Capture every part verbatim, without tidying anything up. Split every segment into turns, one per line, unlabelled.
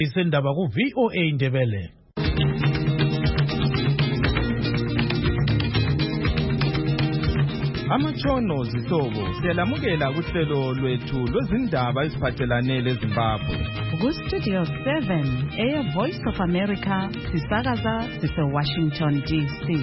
Isendaba ku V O A Ndebele.
Amatshono zihlobo siyalamukela kuhlelo lwethu lwezindaba eziphathelane leZimbabwe.
Ku Studio seven, Air Voice of America, sisakaza sise Washington D C.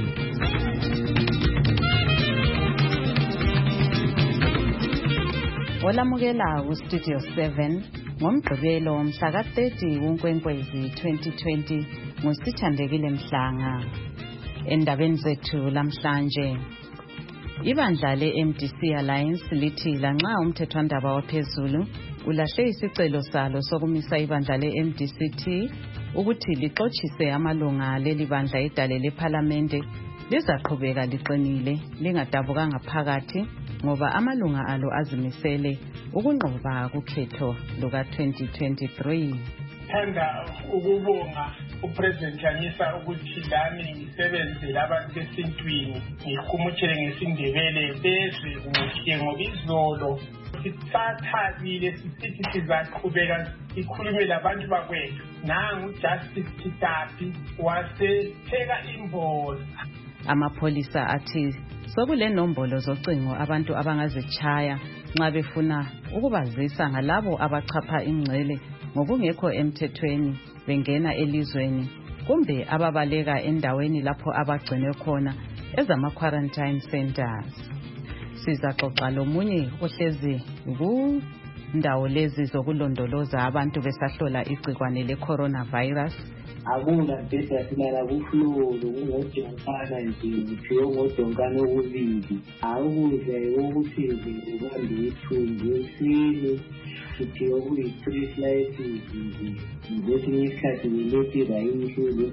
Olamukela ku Studio seven ngomgqibelo mhla ka thirty kuNkwenkwezi twenty twenty ngusithandekile Mhlanga. Endabeni zethu lamhlanje, ibandla le-M D C Alliance lithi lanxa umthethwandaba waphezulu ulahle isicelo salo sokumisa ibandla le-M D C T ukuthi lixoxise amalunga leli bandla edale lephalamende, lizaqhubeka liqinile lingadabukanga phakathi ngoba amalunga alo azimisele ukunqoba kukhetho luka twenty twenty-three.
Thanda ukubonga uPresident Dlamisa ukuthi lami ngisebenzele abantu besintwini, ngikhumutshele ngesindebele bezwe kuhle ngoba izolo sithathabile sisithi sizaqhubeka sikhulume labantu bakwethu. Nangu Justice Titapi wasetheka imboza.
Amapholisa athi sokule nombolo zocingo abantu abangazitshaya nxa befuna ukubazisa ngalabo abachapha ingcele ngokungekho emthethweni bengena elizweni kumbe ababaleka endaweni lapho abagcinwe khona ezama quarantine centers. Sizaxoxa lomunye ohlezi kundawo lezi zokulondoloza abantu besahlola igcikwane le-coronavirus.
Akuna bheda silala kuflolo kungojonkana nje ngiphiwe ngojonkana okubili. Akudla ukuthi ubambe ithumbu esini siphiwe kuyi-three slices nje ngesinye isikhathi kuleti rayisi.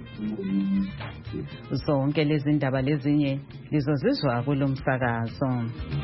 Zonke lezi ndaba lezinye lizozizwa kulo msakazo.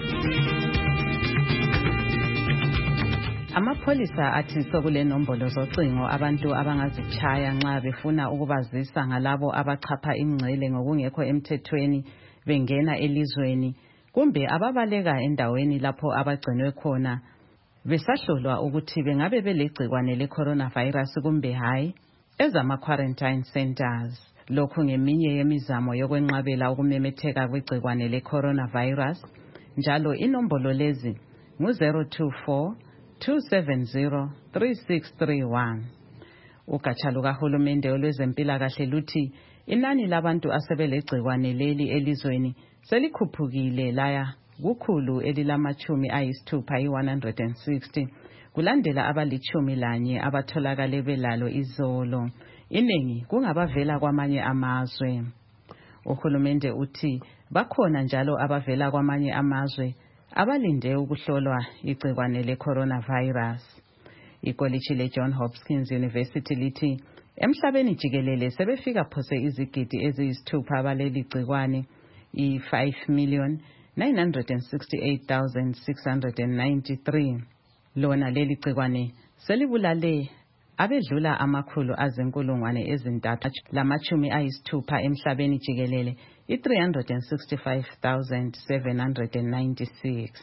Amapholisa athi sokule nombolo zocingo abantu abangazitshaya nxa befuna ukubazisa ngalabo abachapha ingcele ngokungekho emthethweni bengena elizweni kumbe ababaleka endaweni lapho abagcinwe khona besahlolwa ukuthi bengabe belegcikwane le-coronavirus kumbe hayi ezama quarantine centers. Lokhu ngeminye yemizamo yokwenqabela ukumemetheka kwegcikwane le-coronavirus. Njalo inombolo lezi ngu zero two four two seven zero three six three one. Ugatsha lukahulumende olwezempilakahle luthi inani labantu asebelegcikwane leli elizweni selikhuphukile laya kukhulu elilamachumi ayisithupha i-one hundred sixty kulandela abalichumi lanye abatholakale belalo izolo, iningi kungabavela kwamanye amazwe. Uhulumende uthi bakhona njalo abavela kwamanye amazwe abalinde ukuhlolwa igcikwane le-coronavirus. Ikoliji le-John Hopkins University lithi emhlabeni jikelele sebefika phose izigidi eziyisithupha abaleli gcikwane i-five million nine hundred sixty-eight thousand six hundred ninety-three. Lona leli gcikwane selibulale abedlula amakhulu azinkulungwane ezintathu lamachumi ayisithupha emhlabeni jikelele i-three hundred sixty-five thousand seven hundred ninety-six.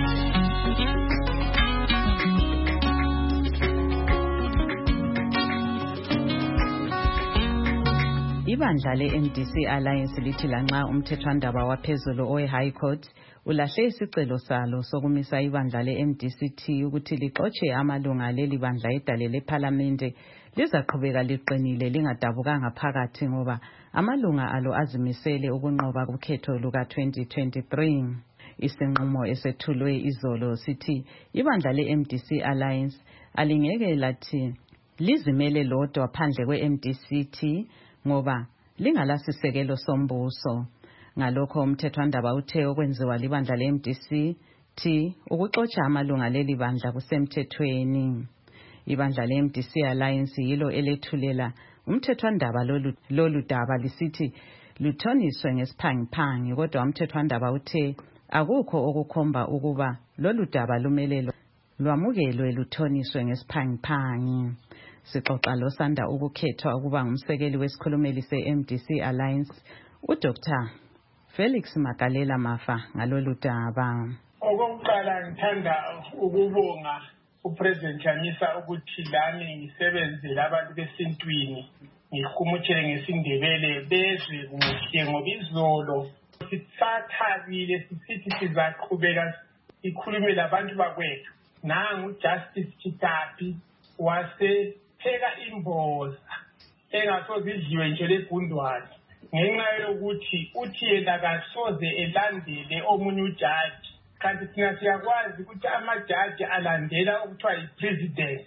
Ibandla le-M D C Alliance lithi lanxa umthethwandaba waphezulu owe-High Court ulahle isicelo salo sokumisa ibandla le-M D C T ukuthi lixoxe amalunga leli bandla edale lephalamende, lizaqhubeka liqinile lingadabukanga phakathi ngoba amalunga alo azimisele ukunqoba kukhetho luka twenty twenty-three. Isinqumo esethulwe izolo sithi ibandla le-M D C Alliance alingeke lathi lizimele lodwa phandle kwe-M D C T ngoba lingalasisekelo sombuso. Ngalokho umthethwandaba uthe okwenziwa libandla le-M D C T ukuxoxa amalunga leli bandla kusemthethweni. Ibandla le-M D C Alliance yilo elethulela umthethwandaba lolu, lolu daba lisithi luthoniswe ngesiphangiphangi, kodwa umthethwandaba uthe akukho okukhomba ukuba lolu daba lumele lwamukelwe luthoniswe ngesiphangiphangi. Sixoxa losanda ukukhethwa ukuba ngumsekeli wesikhulumeli se-M D C Alliance uDoctor Felix Magalela Mafa ngalolu daba.
Okokuqala ngithanda ukubonga uPresident Chamisa ukuthi lami ngisebenzele abantu besintwini ngihumutshele ngesindebele bezwe kuhle ngoba izolo sithathabile sithi sizaqhubeka ikhulume labantu bakwethu. Nangu Justice Chitapi wasepheka imboza engasoze idliwe nje legundwane ngenxa yokuthi uthi yena kasoze elandele omunye ujaji, kanti thina siyakwazi ukuthi amajaji alandela okuthiwa yi-president.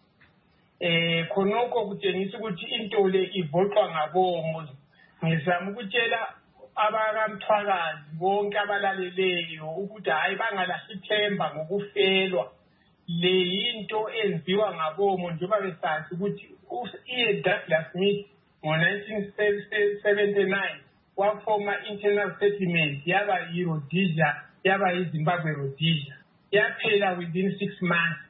Eh khonoko kutshengisa ukuthi into le ivoxwa ngabomo. Ngizama ukutshela abakamthwakazi bonke abalaleleyo ukuthi hayi bangalahli ithemba ngokufelwa. Le yinto enziwa ngabomo njengoba besazi ukuthi uIan Douglas Smith ngo-nineteen seventy-nine wafoma internal settlement yaba yi-Rhodesia yaba yiZimbabwe Rhodesia yaphela within six months.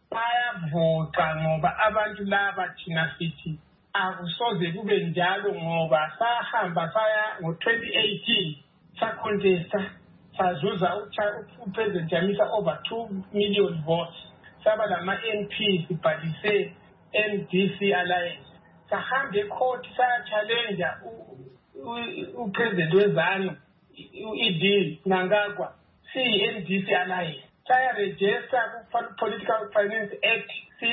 Bayavoxa ngoba abantu laba thina sithi akusoze kube njalo ngoba sahamba saya ngo-twenty eighteen sacontesta sazuza uPresident Chamisa over two million votes. Saba lama-M P sibhalise M D C Alliance. Sahambe ecourt saya-challenge uPresident wezanu uEd Nangagwa siyi-M D C Alliance. Saya-register ku-Political Finance Act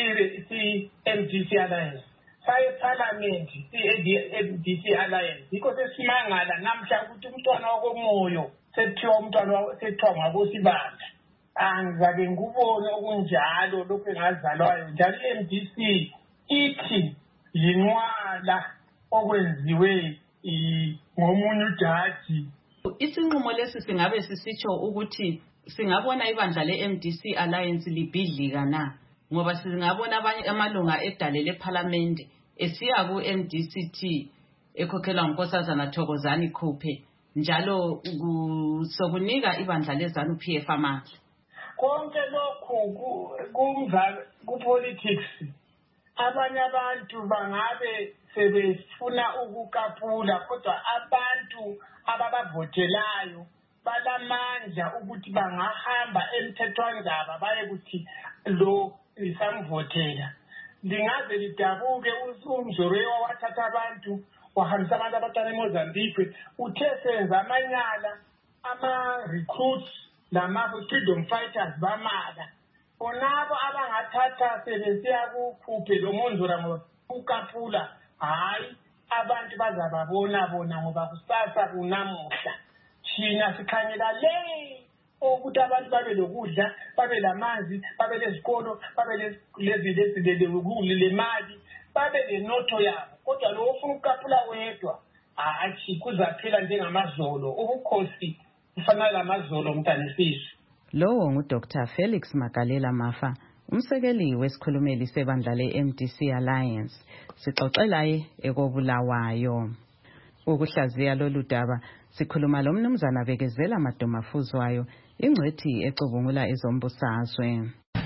siyi-M D C Alliance. Saya eParliament siyi-M D C Alliance. Yikho sesimangala namhla ukuthi umntwana wakomoyo sethiwa umntwana sethiwa ngakosibanda. Angizabe ngubone okunjalo lokho engazalwayo njalo i-M D C ithi yinqwala okwenziwe ngomunye ujaji.
Isinqumo lesi singabe sisitsho ukuthi singabona ibandla le-M D C Alliance libhidlika na, ngoba singabona abanye amalunga edale leParliament esiya ku-M D C T ekhokhelwa ngunkosazana Thokozani Khuphe njalo sokunika ibandla leZANU P F amandla.
Konke lokhu kumva kupolitics. Abanye abantu bangabe sebefuna ukukapula kodwa abantu ababavotelayo balamandla ukuthi bangahamba emthethwandaba baye kuthi lo isamvotela. Lingaze lidabuke uMzolewa wathatha abantu wahambisa abantu abatana eMozambique uthe senza amanyala ama-recruits lama-freedom fighters bamala. Onabo abangathatha sebesiya kukhuphe lo Monzora ngokukapula hayi abantu bazababona bona ngoba kusasa kunamuhla. Thina sikhanyela le ukuthi abantu babe lokudla babe lamanzi babe lezikolo babe lezi le mali babe lenotho yabo, kodwa lo ufuna ukukapula wedwa hayi kuzaphela njengamazolo. Ubukhosi kufanele lamazolo mntanisisi.
Lowo nguDoctor Felix Magalela Mafa, umsekeli wesikhulumeli sebandla le-M D C Alliance. Sixoxelaye ekobulawayo. Ukuhlaziya lolu daba sikhuluma lo mnumzana Bekezela Madomafuzwayo, ingcwethi ecubungula ezombusazwe.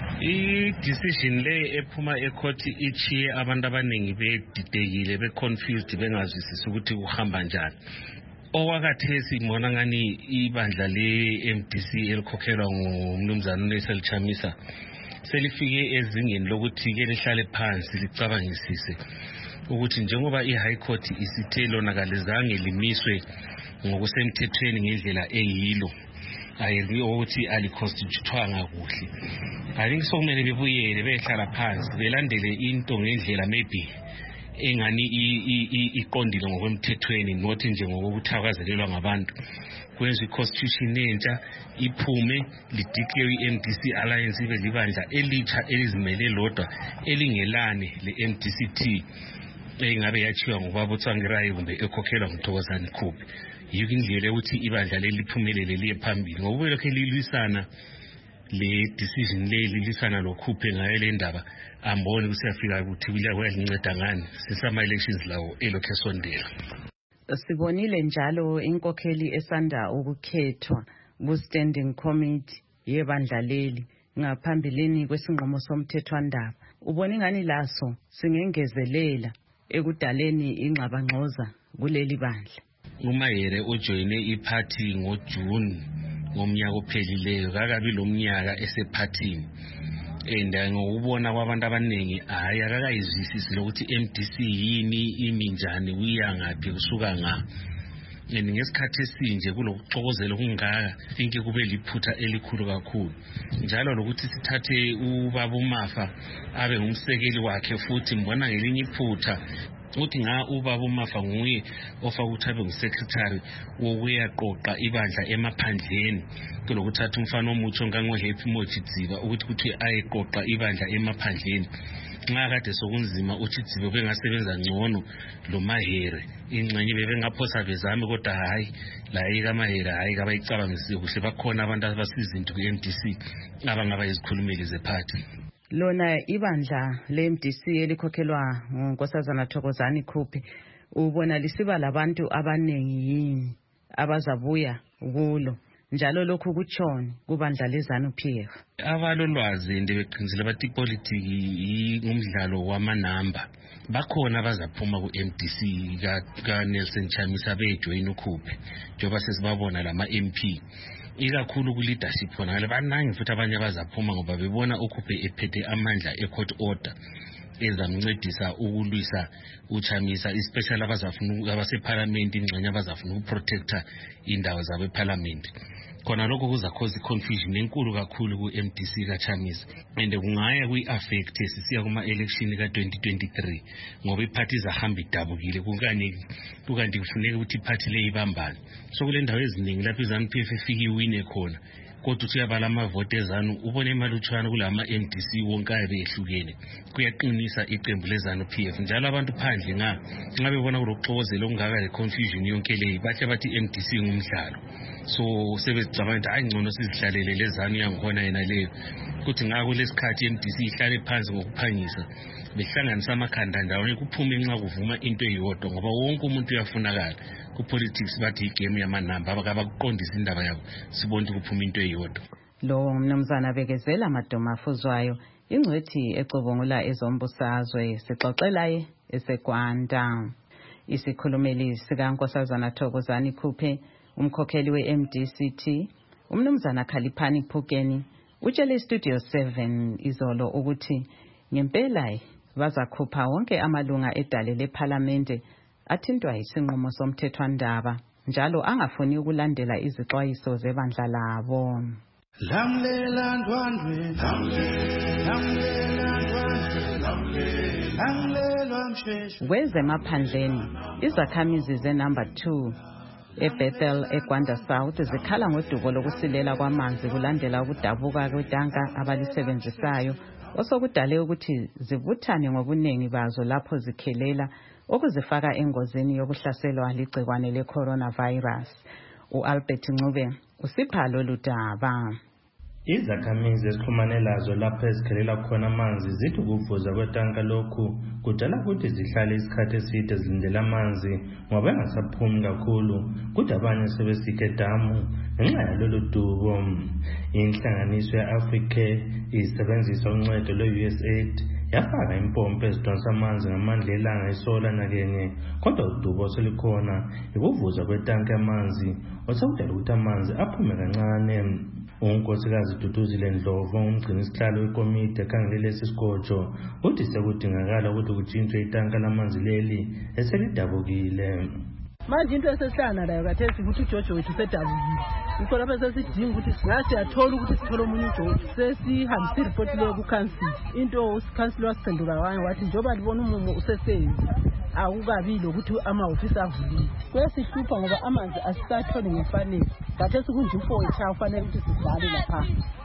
I-decision le ephuma ecourt ichiye abantu abaningi bedidekile be-confused bengazwisisi ukuthi kuhamba njani. Okwakathesi ngibona ngani ibandla le-M D C elikhokhelwa ngumnumzana uNelson Chamisa selifike ezingeni lokuthi ke lihlale phansi licabangisise ukuthi njengoba i-High Court isithe lona kalizange limiswe ngokusemthethweni ngendlela eyilo ayeliyo ukuthi aliconstitutwanga kuhle. I think sokumele bebuyele behlala phansi belandele into ngendlela maybe engani iqondile ngokwemthethweni nothi nje ngokuthakazelelwa ngabantu. Kwenza i-constitution entsha iphume lideclare i-M D C Alliance ibe libandla elitsha elizimele lodwa elingelane le-M D C T engabe yachiwa ngubaba uTsangirayi kumbe ekhokhelwa nguThokozani Khuphe. Yiko indlela ukuthi ibandla leli liphumelele liye phambili ngoba lokho lilwisana le decision le lilisana lokhuphe ngayo le ndaba ambone kusiyafika ukuthi kuyalinceda ngani sisama elections lawo elokho esondela.
Sibonile njalo inkokheli esanda ukukhethwa ku-standing committee yebandla leli ngaphambilini kwesinqumo somthethwandaba. Ubona ingani laso singengezelela ekudaleni ingxabangxoza kuleli bandla.
uMayere ujoyine iparty ngoJune ngomnyaka ophelileyo kakabi lo mnyaka esephathini and ngokubona kwabantu abaningi hayi akakayizwisisi lokuthi M D C yini iminjani uyangaphi kusuka nga and ngesikhathi esinje kulokuxokozela okungaka think kube liphutha elikhulu kakhulu njalo lokuthi sithathe ubaba uMafa abe ngumsekeli wakhe futhi mbona ngelinye iphutha uthi nga ubaba uMafa nguye ofa ukuthi abe ngusecretary wokuyaqoqa ibandla emaphandleni kulokuthatha umfana omutsho ngango Happy Mochidziba ukuthi kuthi ayeqoqa ibandla emaphandleni nxa kade sokunzima uthi Dziba bengasebenza ngcono lo Mahere ingcenye bebengaphosa bezame kodwa hayi la yika Mahere hayi kabayicabangise kuhle bakhona abantu abasizinto ku M D C abangaba izikhulumeli zeparty.
Lona ibandla le-M D C elikhokhelwa nguNkosazana Thokozani Khuphe ubona lisiba labantu abanengi yini abazabuya kulo njalo lokhu kutshoni kubandla leZANU P F?
Abalolwazi ndebeqinzile bathi politiki ngumdlalo wamanamba bakhona abazaphuma ku M D C ka, ka Nelson Chamisa bejoin uKhuphe njengoba sesibabona lama M P ikakhulu ku leadership khona ngale banangi futhi abanye abazaphuma ngoba bebona uKhuphe ephethe amandla e-court order ezamncedisa ukulwisa uChamisa especially abazafuna abaseparliament ingxenye abazafuna ukuprotecta indawo zabo eparliament khona lokho kuza cause confusion enkulu kakhulu ku M D C kaChamisa and kungaya kuyi-affect sisiya kuma election ka twenty twenty-three ngoba iparty zahamba idabukile kukanye kukanti kufuneka ukuthi iparty le ibambane so kule ndawo eziningi lapho iZANU P F efika iwine khona kodwa uthi uyabala amavote eZANU ubone imalutshwana kulama M D C wonke ayehlukene kuyaqinisa iqembu leZANU P F njalo abantu phandle nga ngabe bona kulokuxokozela okungaka le confusion yonke le bahle bathi M D C ngumdlalo so sebecabanga ukuthi ayingcono sizihlalele leZANU yangikhona yena leyo kuthi ngako lesikhathi M D C ihlale phansi ngokuphangisa behlanganisa amakhanda ndawonye kuphume inxa kuvuma into eyodwa ngoba wonke umuntu uyafunakala ku politics bathi igame yamanamba abakuqondisa indaba yabo sibona ukuphuma into eyodwa.
Lo mnumzana Bekezela Madomafuzwayo ingcwethi ecubungula ezombusazwe sixoxelaye eseGwanda. Isikhulumeli sikaNkosazana Thokozani Khuphe umkhokheli we-M D C T umnumzana Khaliphani Phukeni utshele Studio seven izolo ukuthi ngempela bazakhupha wonke amalunga edale leParlamente athintwa isinqumo somthethwandaba njalo angafuni ukulandela izixwayiso zebandla labo.
Lamlela ndwandwe lamlela ndwandwe lamlela msheshu
kwezemaphandleni izakhamizi ze-number two eBethel eGwanda South zikhala ngodubo lokusilela kwamanzi kulandela ukudabuka kwetanka abalisebenzisayo osokudale ukuthi zibuthane ngobuningi bazo lapho zikhelela okuzifaka engozini yokuhlaselwa ligcikwane le-coronavirus. U-Albert Ncube usipha lolu daba.
Izakhamizi ezixhumane lazo lapho ezikhelela khona amanzi zithi ukuvuza kwetanka lokhu kudala ukuthi zihlale isikhathi eside zilindela amanzi ngoba engasaphumi kakhulu kuthi abanye sebesikhe edamu ngenxa yalolu dubo. Inhlanganiso ye-Africa isebenzisa uncedo lwe-U S A I D yafaka impompo ezidonsa amanzi ngamandla elanga isola nakenye kodwa udubo oselikhona ukuvuza kwetanka yamanzi osakudala ukuthi amanzi aphume kancane. uNkosikazi Duduzile Ndlovu umgcini isihlalo wekomiti ekhangele lesi sigojo uthi sekudingakala ukuthi kujintshwe itanka lamanzi leli eselidabukile.
Manje into esesihlangana layo kathesi ukuthi uJojo wethu sedabukile ngikho lapho sesidinga ukuthi singasiyathola ukuthi sithole omunye uJojo sesihambise ireport leyo ku-council into usikhansila wasiphendula kanye wathi njengoba libona umumo usesenzi akukabili ukuthi amahhovisi avulile kuyasihlupha ngoba amanzi asisatholi ngefanele kathesi kunje ufoyitha ufanele ukuthi sidlale lapha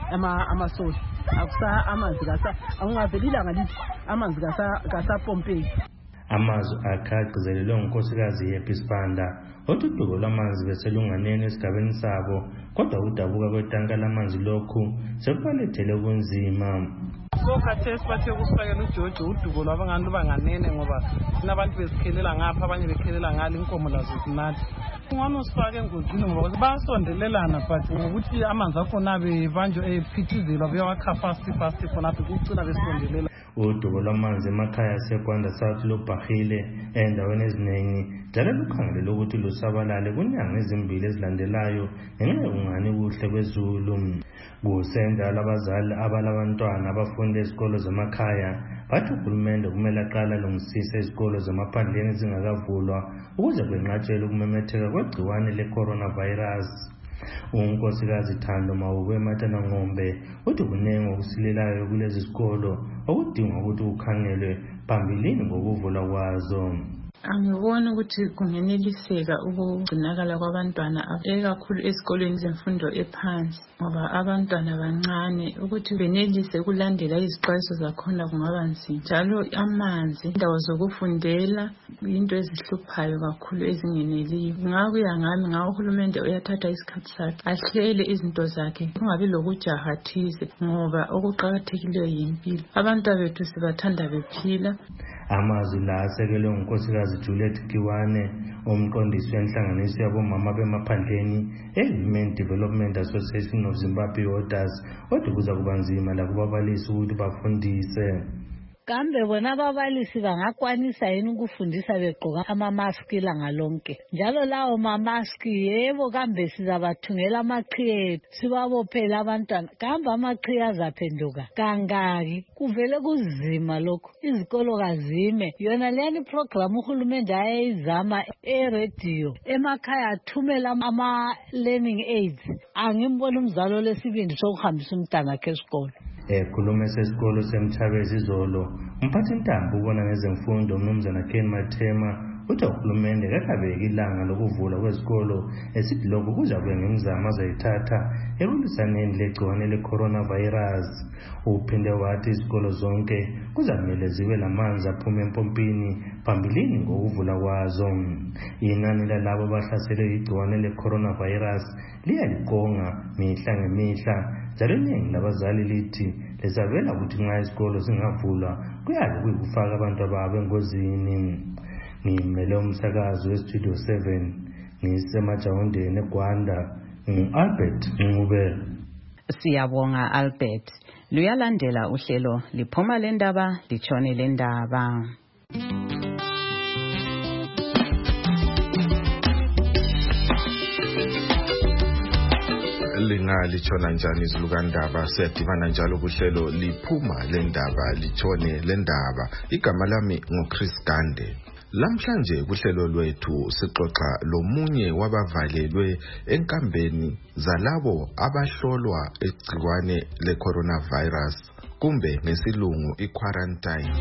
amasosi akusa amanzi kasa angaveli ilanga lithi amanzi kasapompeki.
Amazwi akagcizelelwe ngunkosikazi Happy Sibanda othi udubo lwamanzi beselunganeni esigabeni sabo kodwa udabuka kwetanka lamanzi lokhu sekubalethele kunzima.
So kathesi bathe kusifakela uJojo udubo lwabangani lubanganene ngoba sinabantu besikhelela ngapha abanye bekhelela ngale inkomo lazo zinathi ngwana usifake engozini ngoba basondelelana but ngokuthi amanzi akhona bebanjwe ephithizelwa bewakha fast fast khona kucina besondelela.
Udubo lwamanzi emakhaya aseGwanda South lubhahile endaweni eziningi njalo lukhangelele ukuthi lusabalale kunyanga ezimbili ezilandelayo ngenxa ukungani kuhle kwezulu. Kusenjalo abazali abalabantwana abafunda ezikolo zemakhaya bathi uhulumende kumele aqala alungisise izikolo zemaphandleni ezingakavulwa ukuze kwenqatshelwe ukumemetheka kwegciwane le-coronavirus. Unkosikazi Thando Mawube Matanangombe uthi kunengi okusilelayo kulezi zikolo okudinga ukuthi kukhangelwe phambilini ngokuvula kwazo.
Angiboni ukuthi kungeneliseka ukugcinakala kwabantwana ekakhulu ezikolweni zemfundo ephansi ngoba abantwana bancane ukuthi benelise ukulandela izixwayiso zakhona kungaba nzima. Njalo amanzi, indawo zokufundela into ezihluphayo kakhulu ezingeneliyo. Ngakuya ngami ngawo uhulumende uyathatha isikhathi sakhe ahlele izinto zakhe kungabi lokujaha thize ngoba okuqakathekileyo yimpilo. Abantwana bethu sibathanda bephila.
Amazwi la asekelwe ngunkosikazi Juliet Kiwane umqondisi wenhlanganiso yabomama bemaphandleni e-Women Development Association of Zimbabwe Orders kodwa kuza kuba nzima lakubabalisi ukuthi bafundise.
Kambe bona ababalisi bangakwanisa yini ukufundisa begqoka ama-mask ilanga lonke? Njalo lawo ma-mask yebo kambe sizabathungela amaqhiye sibabophela abantwana. Kambe amaqhiye azaphenduka kangaki? Kuvele kuzima lokho. Izikolo kazime. Yona leyani program uhulumende ayayizama e-radio. Emakhaya athumela ama-learning aids. Angimbona umzalo lesibindi sokuhambisa umntana wakhe esikolo.
Ekhuluma esesikolo semThabezi izolo umphathi intambo ubona ngezemfundo umnumzana Ken Mathema uthi uhulumende kakabeki ilanga lokuvula kwezikolo esithi lokhu kuzakuya ngemizamo azayithatha ekulwisaneni legciwane le-coronavirus. Uphinde wathi izikolo zonke kuzamele zibe lamanzi aphuma empompini phambilini ngokuvula kwazo. Inani lalabo abahlaselwe igciwane le-coronavirus liyaliqonga mihla ngemihla. Njalo iningi labazali lithi lizabela ukuthi nxa izikolo zingavulwa kuyabe kuyikufaka abantu ababo engozini. Ngimele umsakazi westudio seven ngisemajawundeni eGwanda ngu-Albert Ncube.
Siyabonga Albert. Luyalandela uhlelo liphuma lendaba litshone lendaba.
Lingalitshona njani izilukandaba siyadibana njalo kuhlelo liphuma lendaba litshone lendaba. Igama lami nguChris Gande. Lamhlanje kuhlelo lwethu sixoxa lomunye wabavalelwe enkambeni zalabo abahlolwa igciwane le-coronavirus kumbe ngesilungu i-quarantine.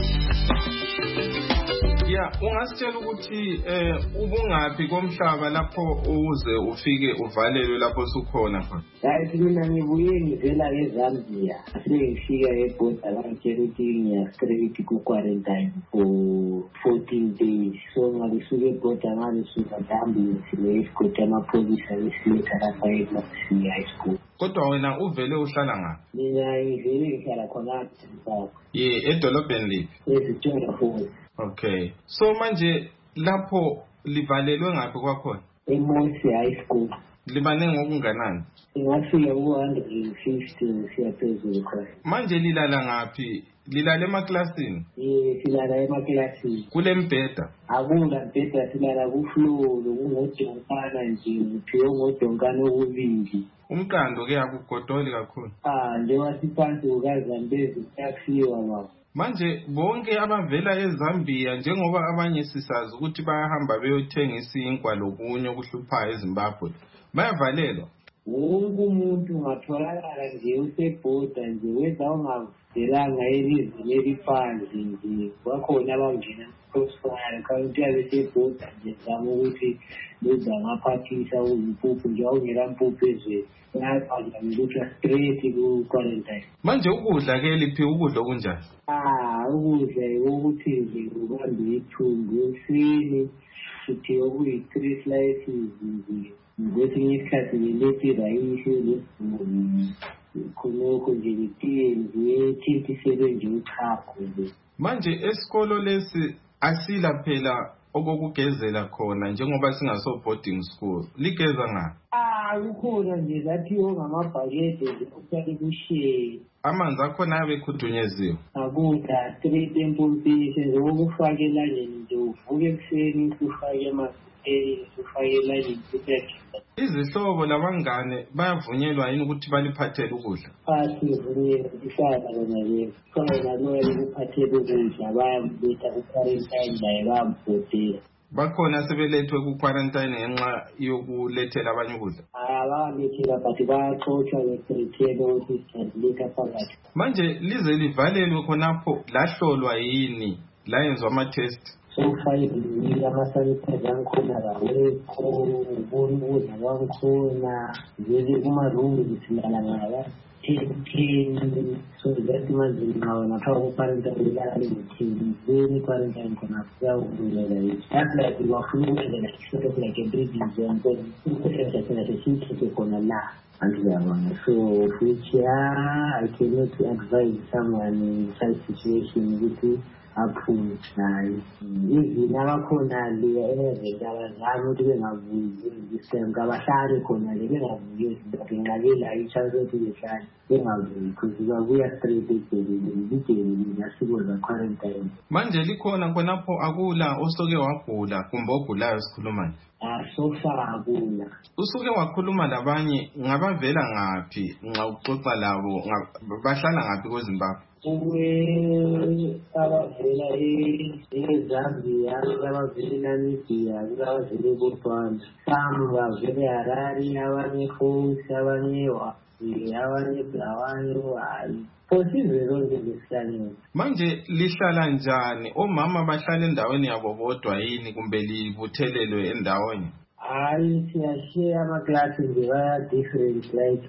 Ya, ungasitshela ukuthi eh ubungaphi komhlaba lapho uze ufike uvalelwe lapho sukhona khona?
Hayi mina ngibuye ngivela eZambia. Sengifika eBoda bangitshela ukuthi ngiya-straight ku-quarantine for fourteen days. So ngisuke eBoda ngisuka ngihambile esigodi amapholisa besiletha lapha eMaxi High School.
Kodwa wena uvele uhlala ngaphi?
Mina ngivele ngihlala khona eZambia.
Ye, edolobheni liphi?
eSithola Falls.
Okay. So manje lapho livalelwe ngaphi kwakhona?
eMaxi High School.
Libaningi okunganani?
Ngafika ku one hundred fifty siyaphezulu khona.
Manje lilala ngaphi? Lilala emaklasini?
Ye, silala emaklasini.
Kule mbheda?
Akula mbheda, silala ku-floor kungodonkana nje, uphiwe ngodonkana okubili.
Umqando ke akugodoli kakhulu.
Ah, njengoba siphansi kukaZambezi kuyafiwa mama.
Manje bonke abavela eZambia njengoba abanye sisazi ukuthi bayahamba beyothenga isinkwa lokunye okuhluphayo eZimbabwe bayavalelwa.
Wonke umuntu ungatholakala nje usebhoda nje weza ungavelanga elizweni eliphandle nje bakhona abangena crossfire kanti yabe sebhoda nje zama ukuthi beza ngaphathisa uzimpuphu nje awungela mpuphu ezweni. Straight ku-quarantine.
Manje ukudla ke liphi ukudla okunjani?
Ah, ukudla ukuthi nje ubambe ithumbu esini sithi okuyi-three slices nje. Kwesinye isikhathi ngilethi rayisi khonokho nje litiye nje thintiselwe nje uchapho nje.
Manje esikolo lesi asila phela okokugezela khona njengoba singaso boarding school. Ligeza ngaphi?
Ah, ukhona nje zathiwo ngamabhakede nje okuthale kushiye.
Amanzi akhona abe khudunyeziwe.
Akuda straight empompini nje ukufake elangeni nje uvuke ekuseni ufake amanzi esifakela yinto.
Izihlobo labangane bayavunyelwa yini ukuthi baliphathele ukudla?
Asivunyelwa ukuhlala bona ke. Khona loyo ukuphathela ukudla bayambetha ku-quarantine naye bayambhotela.
Bakhona sebelethwe ku-quarantine ngenxa yokulethela abanye ukudla?
Abalethela but baxotsha beprethele ukuthi siletha phakathi.
Manje lize livalelwe khonapho lahlolwa yini layenzwa ama-test?
So fayile ama-sanitizer angikhona lawekho ubona ukudla kwangikhona vele kuma-room zisilala ngaya ten so that manje ngawe ngapha ku-quarantine ilala lezithini vele i-quarantine khona kuyawukulela yithi that's like wafuna ukwenza sort of like a breeding zone because ukudla thina sesikhiphe khona la andiyabona so which yeah I cannot advise someone in such situation ukuthi aphume naye izini abakhona le enezenta abazali ukuthi bengavuyi isemka abahlali khona le bengavuyi ngenqabela i-chance yokuthi behlale bengavuyi because babuya straight egceleni igceleni nasiko za-quarantine.
Manje likhona khonapho akula osuke wagula kumbe ogulayo sikhuluma?
Ah, so far akula.
Usuke wakhuluma labanye ngabavela ngaphi nxa uxoxa labo bahlala ngaphi kweZimbabwe?
Uwe abavela eZambia, abavela eNamibia, abavela eBotswana, some bavela eHarare, abanye eFosi, abanye eWazi, abanye eBulawayo. Posize zonke zesihlale.
Manje lihlala njani? Omama bahlala endaweni yabo bodwa yini kumbe libuthelelwe endaweni?
Hayi siyashare ama-class nje baya-different like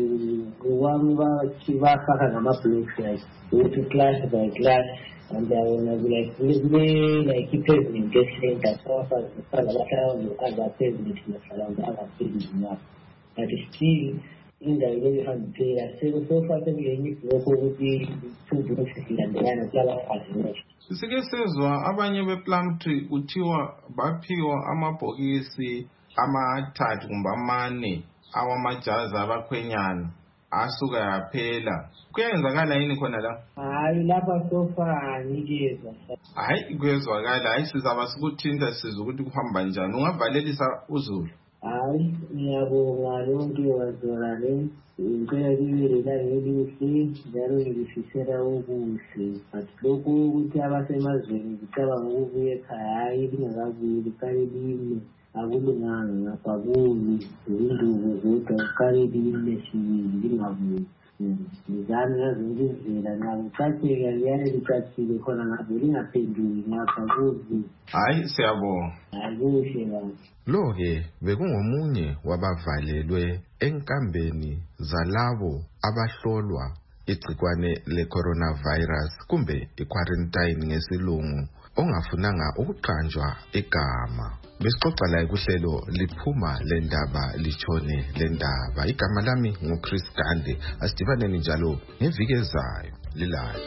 kwami bafaka ngama-blocks like ukuthi class by class and yabona like like i-president esenta sowafaka abahlala aza-president nahlala ngaza-president nabo but still indawo leyo ihambela sofa sekulenye ibhloko ukuthi futhi silandelana kulabafazi.
Sike sezwa abanye bePlumtree kuthiwa baphiwa amabhokisi amathathu kumbe amane awamajazi abakhwenyana asuka yaphela. Kuyenzakala yini khona la?
Hayi lapha sofa angikezwa.
Hayi kuyezwakala. Hayi sizaba sikuthinta sizwe ukuthi kuhamba njani. Ungavalelisa uZulu?
Hayi ngiyabonga lonke wazolane ngicela libe lelihle njalo ngilifisela okuhle but lokhu ukuthi abasemazweni ngicabanga ukubuya ekhaya hayi lingakabuyi liqale lime akulunganga ngapha kubi izinduku zodwa liqale lime sibili lingabuyi ngizame ngazinto izindlela nabo catheka liyane licathile khona ngabe lingaphenduki ngapha kubi.
Hayi siyabonga.
Hayi kuhle baba.
Lo-ke bekungomunye wabavalelwe enkambeni zalabo abahlolwa igcikwane le-coronavirus kumbe i-quarantine ngesilungu ongafunanga ukuqanjwa igama. Besixoxa laye kuhlelo liphuma lendaba litshone lendaba. Igama lami nguChris Gande. Asidibaneni njalo ngeviki ezayo lilayo.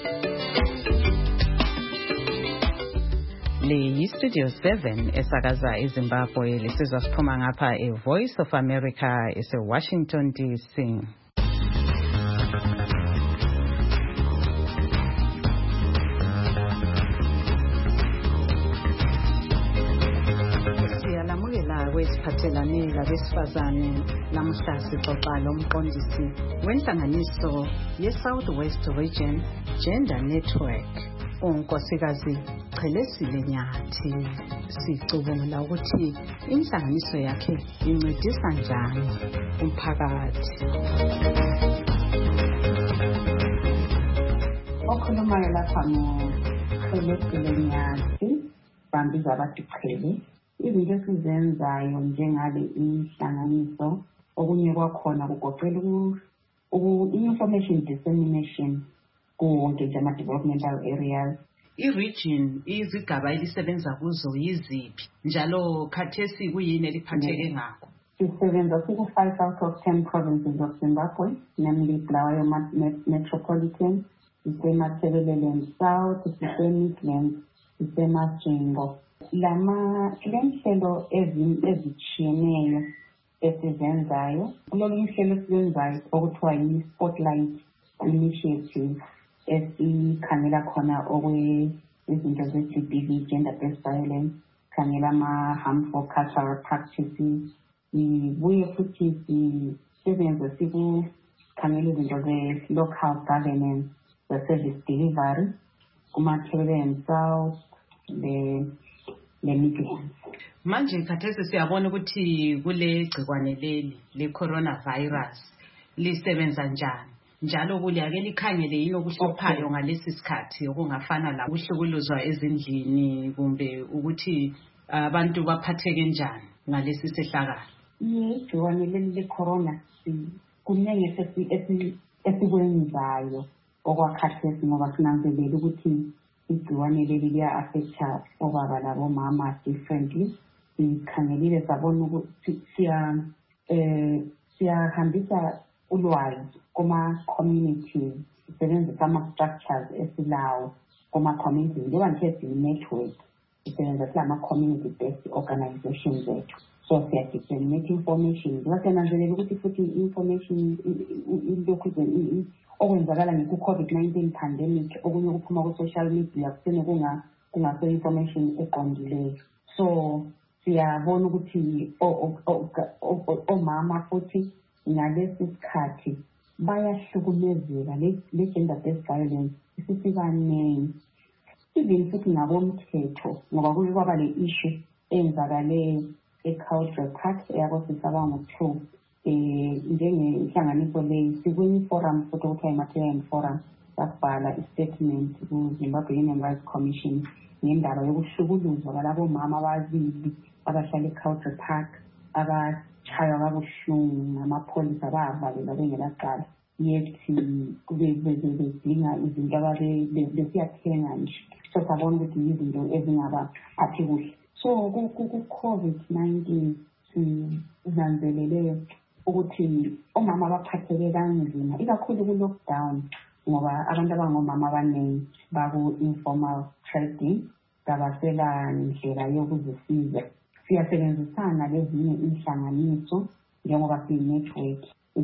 Le yi-Studio seven esakaza eZimbabwe lisizwa siphuma ngapha e-Voice of America ese-Washington D C. Siyalamukela kwesiphathelane labesifazane namuhla sixoxa lomqondisi wenhlanganiso ye-South West Region Gender Network unkosikazi Chelesile Nyathi. Sicubungula ukuthi inhlanganiso yakhe incedisa njani umphakathi.
Okhulumayo lapha nguChelesile Nyathi, bambiza abatichele. Izinto esizenzayo njengale inhlanganiso okunye kwakhona kugoqela i-information dissemination kuwonke nje ama-developmental areas.
I-region izigaba elisebenza kuzo yiziphi njalo khathesi kuyini eliphatheke ngakho?
Sisebenza siku-five out of ten provinces of Zimbabwe, namely Bulawayo Metropolitan, sisemaThebelele South, sisemidrand, sisemaJingo. Lama lenhlelo ezitshiyeneyo esizenzayo kulolu inhlelo esizenzayo okuthiwa yi-Spotlight Initiative esikhangela khona okwe izinto ze-G B V, gender based violence, sikhangela ama-harmful cultural practices. Sibuye futhi sisebenze sikukhangela izinto ze-local governance, the-service delivery, kuma-Cape South, the le-Midlands.
Manje khathesi siyabona ukuthi kule gcikwane leli le-coronavirus lisebenza njani. Njalo kuliyake likhangele yini okuhluphayo ngalesi sikhathi okungafana la ukuhlukuluzwa ezindlini kumbe ukuthi abantu baphatheke njani ngalesi sehlakalo.
Igciwane leli le-corona kuningi esikwenzayo okwakhathesi ngoba sinanzelela ukuthi igciwane leli liya-affecta obaba labomama differently. Sikhangelile sabona ukuthi siyahambisa ulwazi kuma-communities, sisebenzisa ama-structures esilawo kuma-communities. Njengoba nje siyi-network, sisebenzisa ama-community-based organizations zethu. So siya-disseminate information. Njengoba siyananzelela ukuthi futhi information ilokhu okwenzakala nge-COVID nineteen pandemic, okunye ukuphuma ku-social media kusene kungaso information eqondileyo. So siyabona ukuthi omama futhi ngalesi sikhathi bayahlukumezeka le-gender based violence isisibaningi. Even futhi ngabomthetho ngoba kuke kwaba le issue eyenzakale e-Cultural Park eyabosisa bangu-two njengenhlanganiso leyi sikwi-forum futhi okuthiwa i-Material Forum sakubhala i-statement ku-Zimbabwe Human Rights Commission ngendaba yokuhlukuluzwa kwalabomama ababili abahlala e-Cultural Park abashaywa kabuhlungu amapholisa bavalela bengelaqala yethi bedinga izinto besiyathenga nje. So sabona ukuthi izinto ezingabaphathi kuhle. So ku-COVID nineteen sinanzelele ukuthi omama baphatheke kanzima ikakhulu ku-lockdown ngoba abantu abangomama abaningi baku-informal trading kabasela ndlela yokuzisiza. Siyasebenzisana lezinye inhlanganiso njengoba siyi-network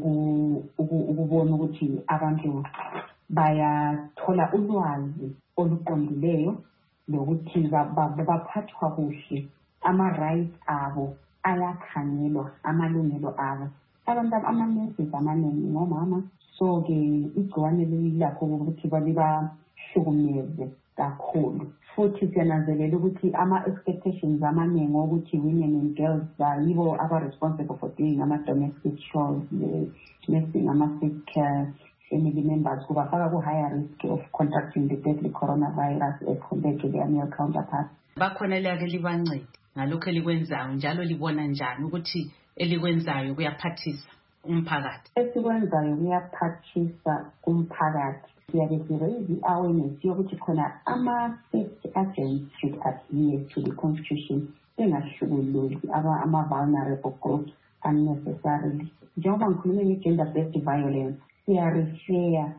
ukubona ukuthi abantu bayathola ulwazi oluqondileyo lokuthi baphathwa kuhle, ama-rights abo ayakhangelwa, amalungelo abo. Abantu ama-message amaningi ngomama, so-ke igciwane lilakho ukuthi balibahlukumeze kakhulu. Futhi siyananzelela ukuthi ama-expectations amaningi ukuthi women and girls yibo aba-responsible for doing ama-domestic chores, nursing, ama-sick care, family members kubafaka ku-higher risk of contracting the deadly coronavirus as compared to their male counterparts.
Bakhona liyake libancede ngalokho elikwenzayo njalo libona njani ukuthi elikwenzayo kuyaphathisa umphakathi?
Esikwenzayo kuyaphathisa umphakathi. Siyabe siraise i-awareness yokuthi khona ama-safety agents should adhere to the constitution engahlukululi ama-vulnerable groups unnecessarily. Njengoba ngikhulume nge-gender based violence, siya-refer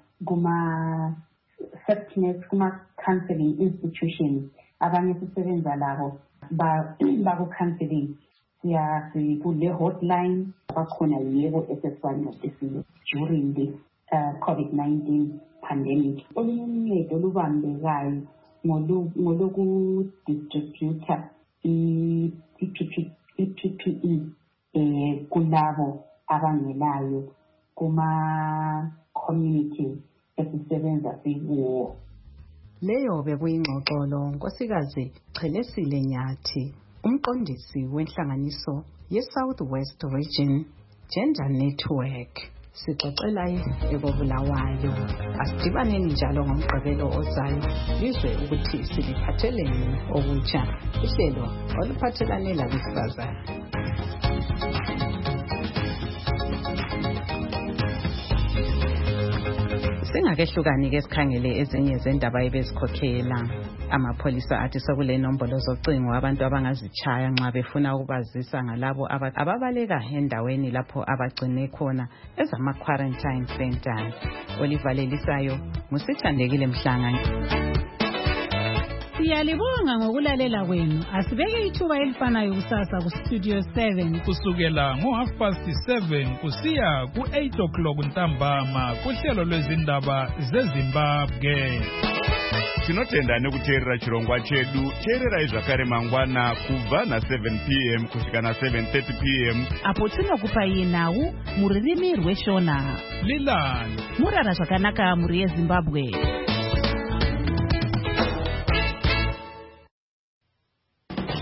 kuma-safety kuma-counseling institutions abanye sisebenza labo baku-counseling. Kule hotline bakhona yebo esesibancedisile during the uh, COVID nineteen pandemic. Olunye uncedo olubambekayo ngolokudistributa i-P P E eh kulabo abangelayo kuma-communities esisebenza sikuwo.
Leyo bekuyingxoxolo Nkosikazi Chelesile Nyathi, umqondisi wenhlanganiso ye-South West Region Gender Network. Sixoxela ekobulawayo. Asidibaneni njalo ngomgqibelo ozayo bizwe ukuthi siliphatheleni okutsha ihlelo oluphathelane labesifazane. Singakehlukani ke sikhangele ezinye zendaba ebezikhokhela. Amapholisa athi sokule nombolo zocingo abantu abangazichaya nxa befuna ukubazisa ngalabo ababaleka endaweni lapho abagcine khona ezama quarantine centers. Olivalelisayo musithandekile Mhlanga.
Siyalibonga ngokulalela kwenu. Asibeke ithuba elifanayo kusasa ku Studio seven
kusukela ngo half past seven kusiya ku eight o'clock ntambama kuhlelo lwezindaba zeZimbabwe.
tinotenda nekuteerera chirongwa chedu. Teererai zvakare mangwana kubva na-seven p m kusvika na-seven thirty p m
apo tinokupai nhau mururimi rweshona.
Lilan
murara zvakanaka muri yeZimbabwe.